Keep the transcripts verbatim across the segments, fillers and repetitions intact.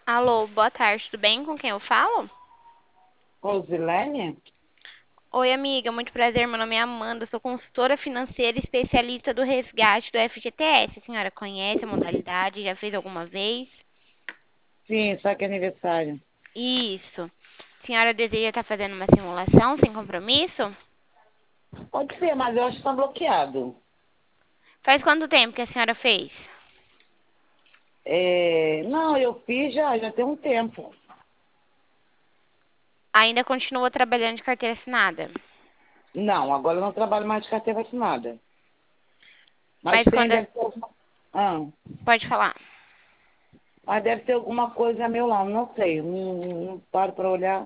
Alô, boa tarde, tudo bem? Com quem eu falo? Rosilene? Oi, amiga, muito prazer. Meu nome é Amanda, sou consultora financeira e especialista do resgate do F G T S. A senhora conhece a modalidade? Já fez alguma vez? Sim, só que é aniversário. Isso. A senhora deseja estar fazendo uma simulação sem compromisso? Pode ser, mas eu acho que está bloqueado. Faz quanto tempo que a senhora fez? É, não, eu fiz já, já tem um tempo. Ainda continua trabalhando de carteira assinada? Não, agora eu não trabalho mais de carteira assinada. Mas Mas tem, quando... deve ter, alguma- ah, Pode falar. mas deve ter alguma coisa a meu lado, não sei, não, não paro para olhar.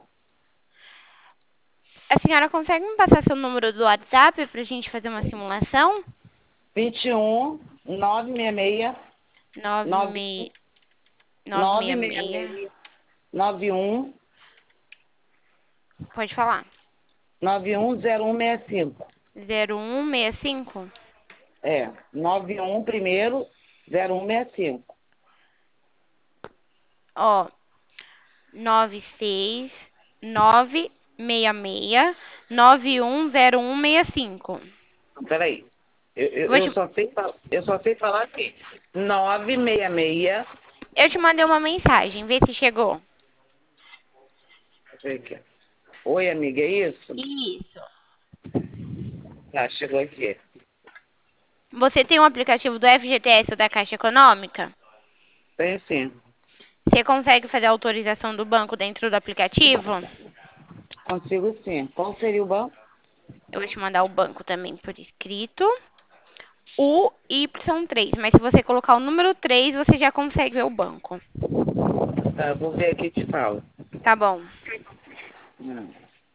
A senhora consegue me passar seu número do WhatsApp pra gente fazer uma simulação? vinte e um, nove seis seis, nove nove seis nove seis seis. seis, nove um, Pode falar. nove um zero um seis cinco. Zero um seis cinco. É, nove um primeiro, zero um seis cinco. Ó, nove seis nove seis seis nove um zero um seis cinco. Peraí. Eu, eu, Vou eu te, só sei, fa- eu só sei falar aqui. nove seis seis. eu te mandei uma mensagem, vê se chegou. Deixa eu ver aqui. Oi, amiga, é isso? Isso. Tá, chegou aqui. Você tem um aplicativo do F G T S ou da Caixa Econômica? Tem sim. Você consegue fazer a autorização do banco dentro do aplicativo? Consigo sim. Qual seria o banco? Eu vou te mandar o banco também por escrito. O Y três, mas se você colocar o número três, você já consegue ver o banco. Tá, vou ver aqui e te falo. Tá bom. Hum.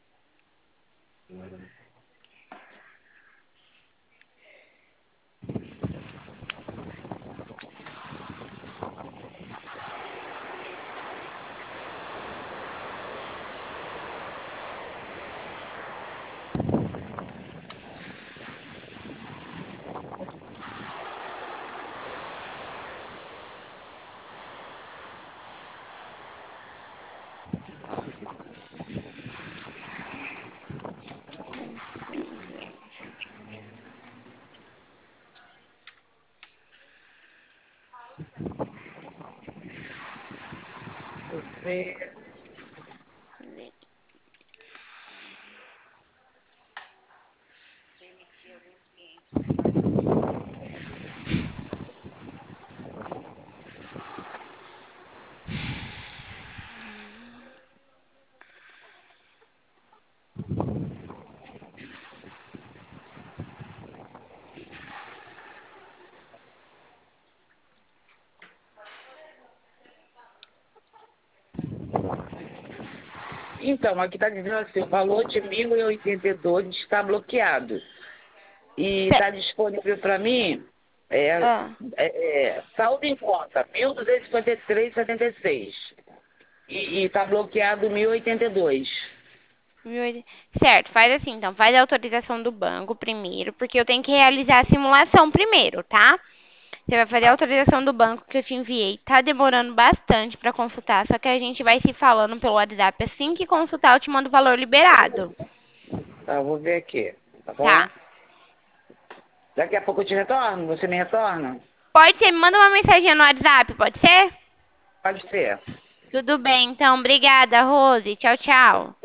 Você... Então, aqui está dizendo assim, o valor de mil e oitenta e dois está bloqueado. E Pe- está disponível para mim, é, ah, é, é, saldo em conta, mil duzentos e cinquenta e três e setenta e seis. E está bloqueado mil e oitenta e dois. mil e oitenta. Certo, faz assim então, faz a autorização do banco primeiro, porque eu tenho que realizar a simulação primeiro, tá? Você vai fazer a autorização do banco que eu te enviei. Tá demorando bastante pra consultar, só que a gente vai se falando pelo WhatsApp. Assim que consultar, eu te mando o valor liberado. Tá, eu vou ver aqui, tá Tá. bom? Daqui a pouco eu te retorno, você me retorna? Pode ser, me manda uma mensagem no WhatsApp, pode ser? Pode ser. Tudo bem, então. Obrigada, Rose. Tchau, tchau.